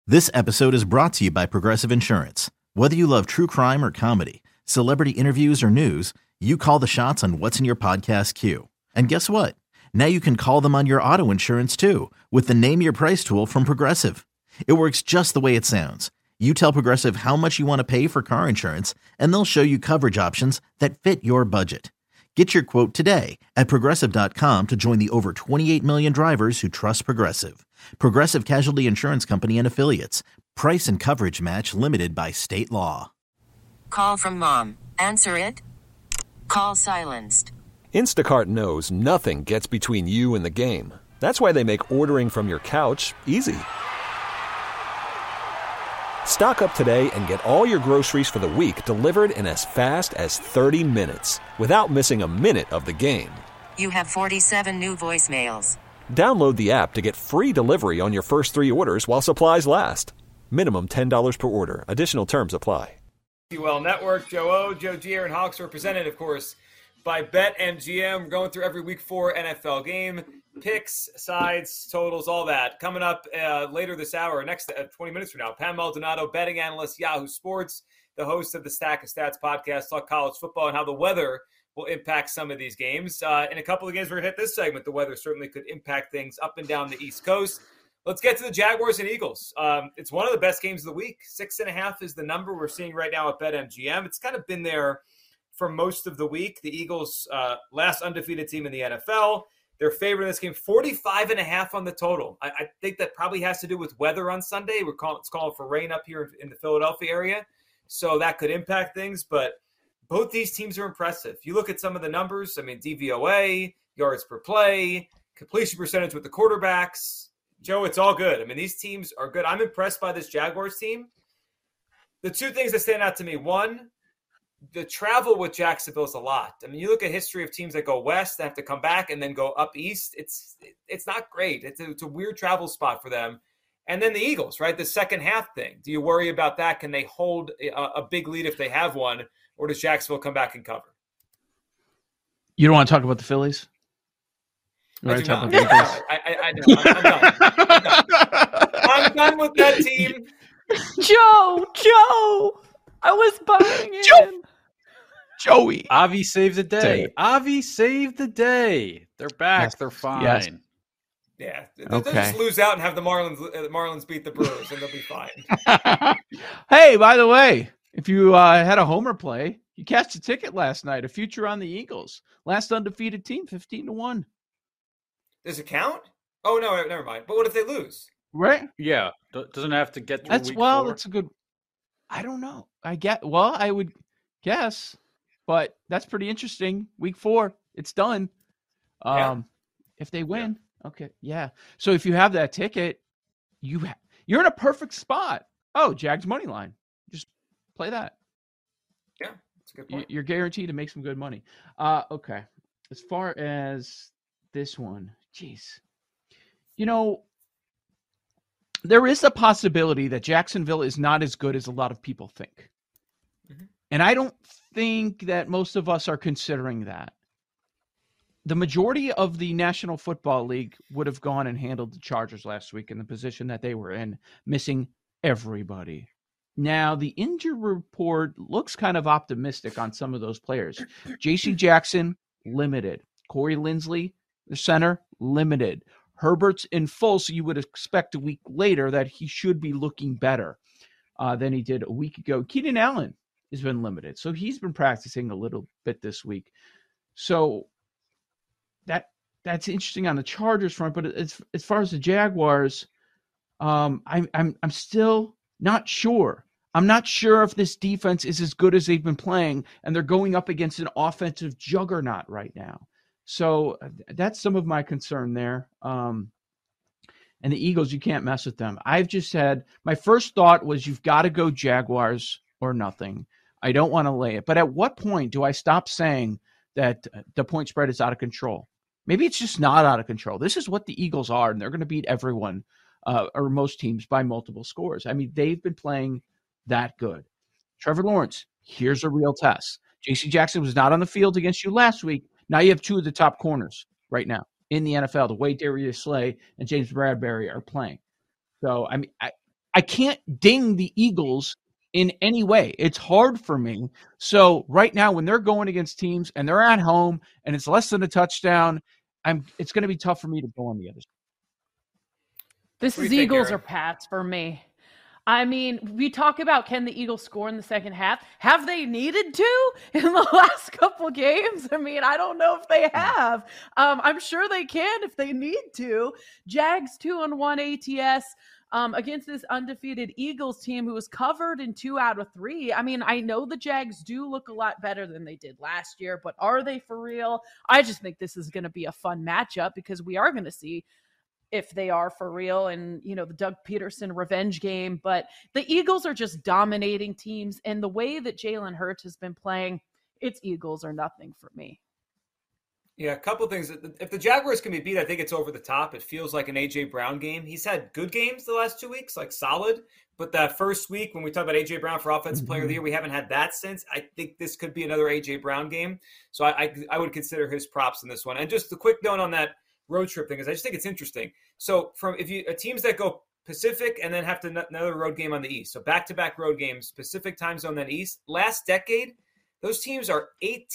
This episode is brought to you by Progressive Insurance. Whether you love true crime or comedy, celebrity interviews or news, you call the shots on what's in your podcast queue. And guess what? Now you can call them on your auto insurance too with the Name Your Price tool from Progressive. It works just the way it sounds. You tell Progressive how much you want to pay for car insurance, and they'll show you coverage options that fit your budget. Get your quote today at Progressive.com to join the over 28 million drivers who trust Progressive. Progressive Casualty Insurance Company and Affiliates. Price and coverage match limited by state law. Call from mom. Answer it. Call silenced. Instacart knows nothing gets between you and the game. That's why they make ordering from your couch easy. Stock up today and get all your groceries for the week delivered in as fast as 30 minutes without missing a minute of the game. You have 47 new voicemails. Download the app to get free delivery on your first 3 orders while supplies last. Minimum $10 per order. Additional terms apply. UL Network, Joe O, Joe G, Aaron Hawks, represented, of course, by BetMGM. We're going through every Week 4 NFL game. Picks, sides, totals, all that. Coming up later this hour, next 20 minutes from now, Pam Maldonado, betting analyst, Yahoo Sports, the host of the Stack of Stats podcast, talk college football and how the weather will impact some of these games. In a couple of games we're going to hit this segment, the weather certainly could impact things up and down the East Coast. Let's get to the Jaguars and Eagles. It's one of the best games of the week. 6.5 is the number we're seeing right now at BetMGM. It's kind of been there for most of the week. The Eagles, last undefeated team in the NFL. They're favored in this game, 45.5 on the total. I think that probably has to do with weather on Sunday. It's calling for rain up here in the Philadelphia area, so that could impact things. But both these teams are impressive. You look at some of the numbers. I mean, DVOA, yards per play, completion percentage with the quarterbacks. Joe, it's all good. I mean, these teams are good. I'm impressed by this Jaguars team. The two things that stand out to me, one, the travel with Jacksonville is a lot. I mean, you look at history of teams that go west, that have to come back and then go up east. It's not great. It's a weird travel spot for them. And then the Eagles, right? The second half thing. Do you worry about that? Can they hold a big lead if they have one, or does Jacksonville come back and cover? You don't want to talk about the Phillies? I do not. I know. I'm done. I'm done with that team. Joe, I was buying in. Joey. Avi saved the day. Avi saved the day. They're back. Yes. They're fine. Yes. Yeah. They'll just lose out and have the Marlins beat the Brewers, and they'll be fine. Hey, by the way, if you had a homer play, you cashed a ticket last night, a future on the Eagles. Last undefeated team, 15-1. Does it count? Oh, no, never mind. But what if they lose? Right? Yeah. Doesn't have to get through week 4. That's a good – I don't know. I would guess, but that's pretty interesting. Week 4, it's done. If they win, okay, yeah. So if you have that ticket, you're in a perfect spot. Oh, Jags money line. Just play that. Yeah, that's a good point. You're guaranteed to make some good money. Okay. As far as this one, geez. There is a possibility that Jacksonville is not as good as a lot of people think. Mm-hmm. And I don't think that most of us are considering that. The majority of the National Football League would have gone and handled the Chargers last week in the position that they were in, missing everybody. Now, the injury report looks kind of optimistic on some of those players. J.C. Jackson, limited. Corey Linsley, the center, limited. Herbert's in full, so you would expect a week later that he should be looking better than he did a week ago. Keenan Allen has been limited, so he's been practicing a little bit this week. So that's interesting on the Chargers front, but as far as the Jaguars, I'm still not sure. I'm not sure if this defense is as good as they've been playing, and they're going up against an offensive juggernaut right now. So that's some of my concern there. And the Eagles, you can't mess with them. I've just said my first thought was you've got to go Jaguars or nothing. I don't want to lay it. But at what point do I stop saying that the point spread is out of control? Maybe it's just not out of control. This is what the Eagles are, and they're going to beat everyone or most teams by multiple scores. I mean, they've been playing that good. Trevor Lawrence, here's a real test. J.C. Jackson was not on the field against you last week. Now you have two of the top corners right now in the NFL, the way Darius Slay and James Bradbury are playing. So, I mean, I can't ding the Eagles in any way. It's hard for me. So right now, when they're going against teams and they're at home and it's less than a touchdown, it's going to be tough for me to go on the other side. This is Eagles or Pats for me. I mean, we talk about can the Eagles score in the second half? Have they needed to in the last couple games? I mean, I don't know if they have. I'm sure they can if they need to. Jags 2-1 ATS against this undefeated Eagles team who was covered in 2 out of 3. I mean, I know the Jags do look a lot better than they did last year, but are they for real? I just think this is going to be a fun matchup because we are going to see if they are for real and, the Doug Peterson revenge game. But the Eagles are just dominating teams. And the way that Jalen Hurts has been playing, it's Eagles or nothing for me. Yeah, a couple of things. If the Jaguars can be beat, I think it's over the top. It feels like an A.J. Brown game. He's had good games the last 2 weeks, like solid. But that first week when we talk about A.J. Brown for Offensive Player of the Year, we haven't had that since. I think this could be another A.J. Brown game. So I would consider his props in this one. And just a quick note on that road trip thing is I just think it's interesting. So teams that go Pacific and then have another road game on the East. So back-to-back road games, Pacific time zone, then East. Last decade, those teams are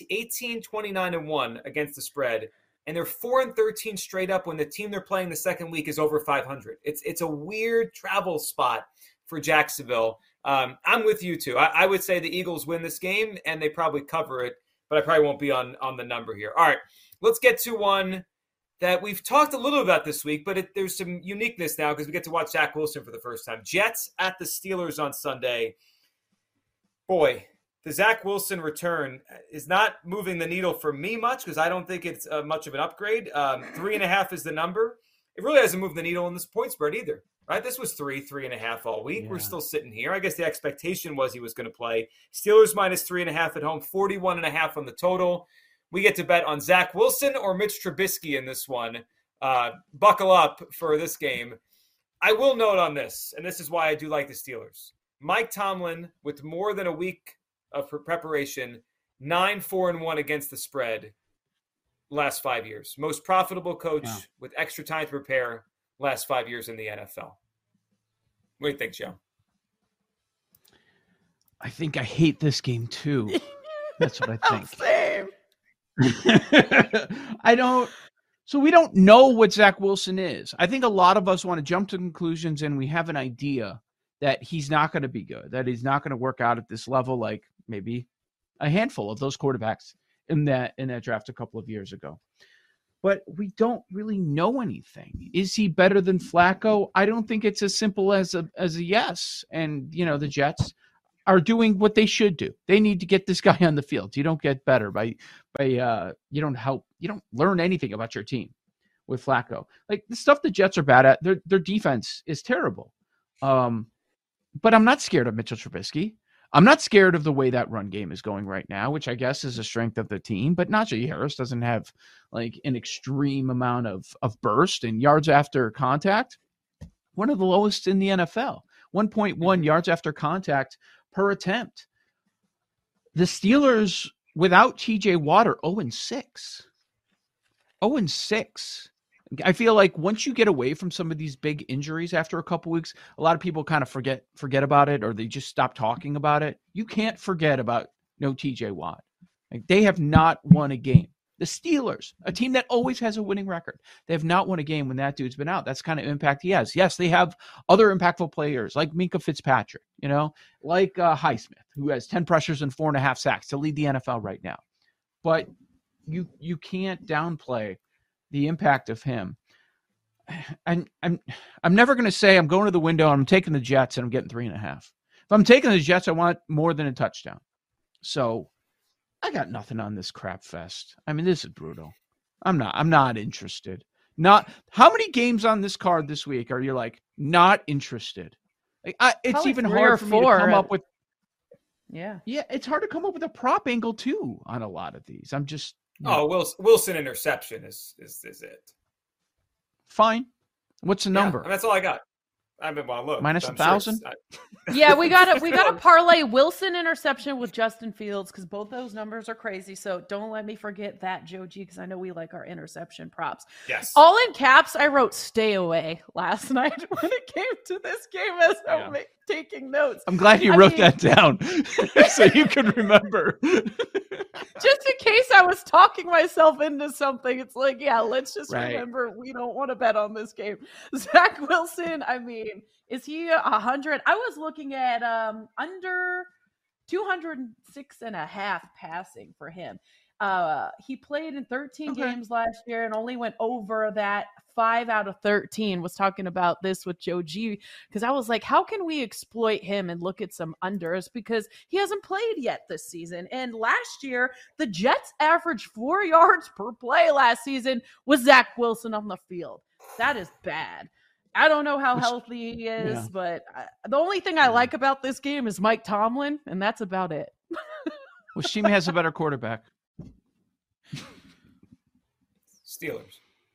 18-29-1 against the spread, and they're 4-13 straight up when the team they're playing the second week is over 500. It's a weird travel spot for Jacksonville. I'm with you too. I would say the Eagles win this game, and they probably cover it, but I probably won't be on the number here. All right, let's get to one that we've talked a little about this week, but there's some uniqueness now because we get to watch Zach Wilson for the first time. Jets at the Steelers on Sunday. Boy, the Zach Wilson return is not moving the needle for me much because I don't think it's much of an upgrade. 3.5 is the number. It really hasn't moved the needle in this point spread either, right? This was 3.5 all week. Yeah. We're still sitting here. I guess the expectation was he was going to play. Steelers minus 3.5 at home, 41.5 on the total. We get to bet on Zach Wilson or Mitch Trubisky in this one. Buckle up for this game. I will note on this, and this is why I do like the Steelers. Mike Tomlin, with more than a week of preparation, 9-4-1 against the spread last 5 years. Most profitable coach with extra time to prepare last 5 years in the NFL. What do you think, Joe? I think I hate this game too. That's what I think. Same. So we don't know what Zach Wilson is. I think a lot of us want to jump to conclusions and we have an idea that he's not going to be good, that he's not going to work out at this level like maybe a handful of those quarterbacks in that draft a couple of years ago. But we don't really know anything. Is he better than Flacco? I don't think it's as simple as a yes. And, the Jets are doing what they should do. They need to get this guy on the field. You don't get better by you don't learn anything about your team with Flacco. Like the stuff the Jets are bad at, their defense is terrible. But I'm not scared of Mitchell Trubisky. I'm not scared of the way that run game is going right now, which I guess is a strength of the team. But Najee Harris doesn't have like an extreme amount of burst and yards after contact. One of the lowest in the NFL. 1.1 yards after contact per attempt. The Steelers, without TJ Watt, are 0-6. 0-6. I feel like once you get away from some of these big injuries after a couple weeks, a lot of people kind of forget about it, or they just stop talking about it. You can't forget about no TJ Watt. Like, they have not won a game. The Steelers, a team that always has a winning record, they have not won a game when that dude's been out. That's the kind of impact he has. Yes, they have other impactful players like Minkah Fitzpatrick, like Highsmith, who has 10 pressures and 4.5 sacks to lead the NFL right now. But you can't downplay the impact of him. And I'm never going to say I'm going to the window and I'm taking the Jets and I'm getting 3.5. If I'm taking the Jets, I want more than a touchdown. So I got nothing on this crap fest. I mean, this is brutal. I'm not interested. How many games on this card this week are you like not interested? Like, it's probably even hard for me to come up with. Yeah, it's hard to come up with a prop angle too on a lot of these. I'm just. Wilson interception is it. Fine. What's the number? That's all I got. I haven't want to look. Minus 1,000? Yeah, we gotta parlay Wilson interception with Justin Fields because both those numbers are crazy. So don't let me forget that, Joe G, because I know we like our interception props. Yes. All in caps, I wrote "stay away" last night when it came to this game as I'm taking notes. I'm glad you wrote that down so you can remember. Just in case I was talking myself into something, it's like, yeah, let's just remember we don't want to bet on this game. Zach Wilson, I mean, is he 100? I was looking at under 206.5 passing for him. He played in 13 games last year and only went over that 5 out of 13. Was talking about this with Joe G because I was like, how can we exploit him and look at some unders because he hasn't played yet this season. And last year, the Jets averaged 4 yards per play last season with Zach Wilson on the field. That is bad. I don't know how healthy he is, but the only thing I like about this game is Mike Tomlin, and that's about it. Which team has a better quarterback? Steelers.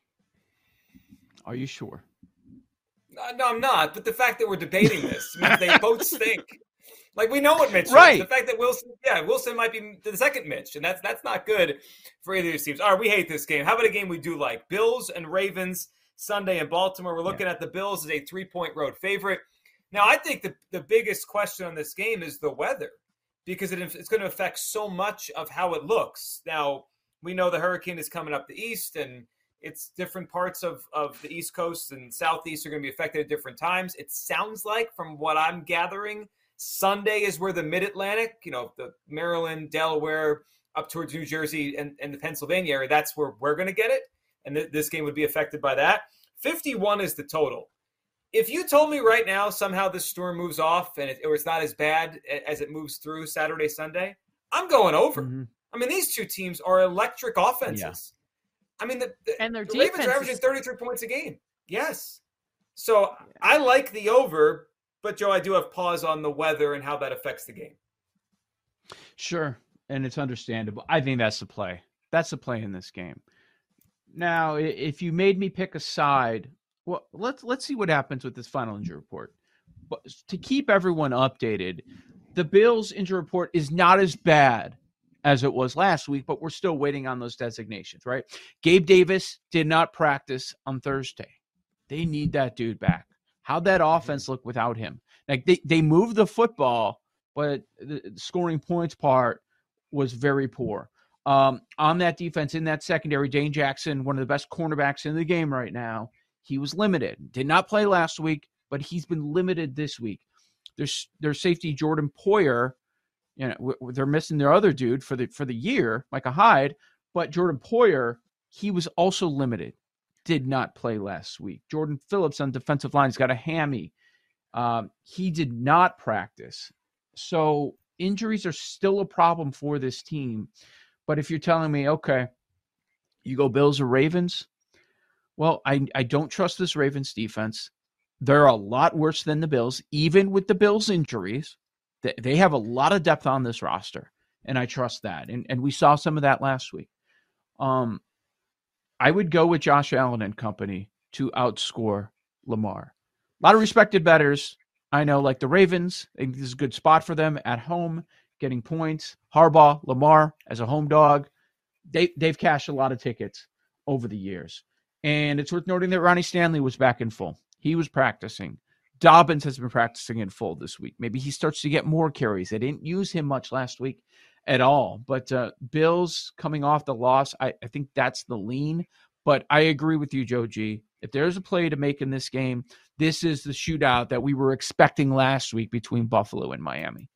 Are you sure? No, I'm not. But the fact that we're debating this means they both stink. Like, we know what Mitch is. The fact that Wilson might be the second Mitch, and that's not good for either of these teams. All right, we hate this game. How about a game we do like? Bills and Ravens Sunday in Baltimore. We're looking at the Bills as a 3-point road favorite. Now, I think the biggest question on this game is the weather because it's going to affect so much of how it looks. Now, we know the hurricane is coming up the east, and it's different parts of the East Coast and Southeast are going to be affected at different times. It sounds like, from what I'm gathering, Sunday is where the Mid-Atlantic, the Maryland, Delaware, up towards New Jersey and the Pennsylvania area, that's where we're going to get it. And this game would be affected by that. 51 is the total. If you told me right now somehow this storm moves off or it's not as bad as it moves through Saturday, Sunday, I'm going over. Mm-hmm. I mean, these two teams are electric offenses. Yeah. I mean, the Ravens are averaging 33 points a game. Yes. So I like the over, but Joe, I do have pause on the weather and how that affects the game. Sure. And it's understandable. I think that's the play. That's the play in this game. Now, if you made me pick a side, well, let's see what happens with this final injury report. But to keep everyone updated, the Bills injury report is not as bad as it was last week, but we're still waiting on those designations, right? Gabe Davis did not practice on Thursday. They need that dude back. How'd that offense look without him? Like they moved the football, but the scoring points part was very poor. On that defense, in that secondary, Dane Jackson, one of the best cornerbacks in the game right now, he was limited. Did not play last week, but he's been limited this week. Their safety, Jordan Poyer, they're missing their other dude for the year, Micah Hyde, but Jordan Poyer, he was also limited. Did not play last week. Jordan Phillips on defensive line has got a hammy. He did not practice. So injuries are still a problem for this team. But if you're telling me, okay, you go Bills or Ravens, well, I don't trust this Ravens defense. They're a lot worse than the Bills, even with the Bills' injuries. They have a lot of depth on this roster, and I trust that. And we saw some of that last week. I would go with Josh Allen and company to outscore Lamar. A lot of respected bettors, I know, like the Ravens. I think this is a good spot for them at home, getting points. Harbaugh, Lamar as a home dog, they've cashed a lot of tickets over the years. And it's worth noting that Ronnie Stanley was back in full. He was practicing. Dobbins has been practicing in full this week. Maybe he starts to get more carries. They didn't use him much last week at all. But Bills coming off the loss, I think that's the lean. But I agree with you, Joe G. If there's a play to make in this game, this is the shootout that we were expecting last week between Buffalo and Miami.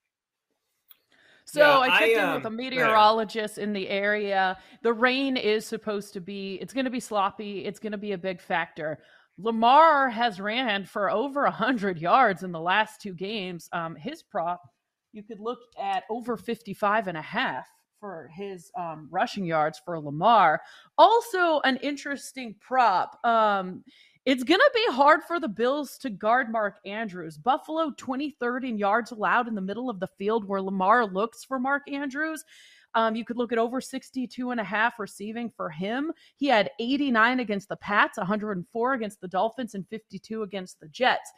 So I checked in with a meteorologist in the area. The rain is supposed to be, it's going to be sloppy. It's going to be a big factor. Lamar has ran for over 100 yards in the last 2 games. His prop, you could look at over 55.5 for his rushing yards for Lamar. Also an interesting prop. It's going to be hard for the Bills to guard Mark Andrews. Buffalo 23rd in yards allowed in the middle of the field where Lamar looks for Mark Andrews. You could look at over 62.5 receiving for him. He had 89 against the Pats, 104 against the Dolphins, and 52 against the Jets.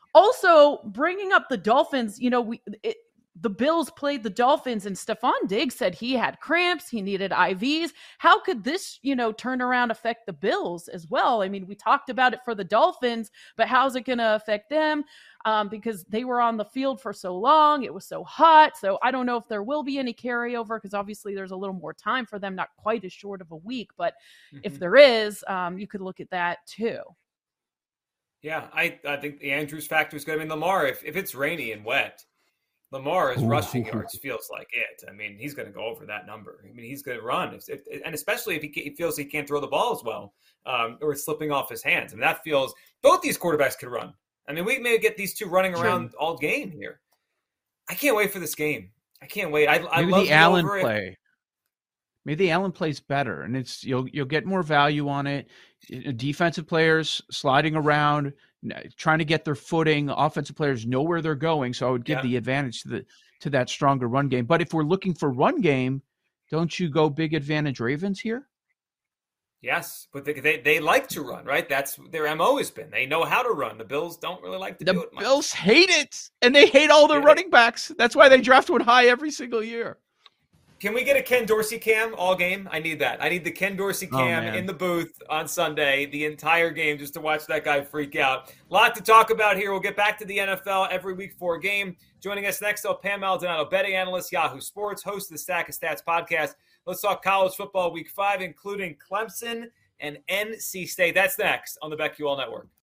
Also, bringing up the Dolphins, the Bills played the Dolphins, and Stephon Diggs said he had cramps, he needed IVs. How could this, turn around affect the Bills as well? I mean, we talked about it for the Dolphins, but how's it going to affect them? Because they were on the field for so long, it was so hot. So I don't know if there will be any carryover, because obviously there's a little more time for them, not quite as short of a week. But if there is, you could look at that too. Yeah, I think the Andrews factor is going to be Lamar. If it's rainy and wet, Lamar's rushing yards feels like it. I mean, he's going to go over that number. I mean, he's going to run, and especially if he feels he can't throw the ball as well, or it's slipping off his hands. I mean, that feels both these quarterbacks can run. I mean, we may get these two running around all game here. I can't wait for this game. I can't wait. I love the Allen play. Maybe the Allen plays better, and it's you'll get more value on it. Defensive players sliding around, trying to get their footing. Offensive players know where they're going, so I would give the advantage to that stronger run game. But if we're looking for run game, don't you go big advantage Ravens here? Yes, but they like to run, right? That's their MO has been. They know how to run. The Bills don't really like to do it much. The Bills hate it, and they hate all their running backs. That's why they draft one high every single year. Can we get a Ken Dorsey cam all game? I need that. I need the Ken Dorsey cam in the booth on Sunday, the entire game, just to watch that guy freak out. A lot to talk about here. We'll get back to the NFL every week for a game. Joining us next, Pam Maldonado, betting analyst, Yahoo Sports, host of the Stack of Stats podcast. Let's talk college football week 5, including Clemson and NC State. That's next on the BetQL Network.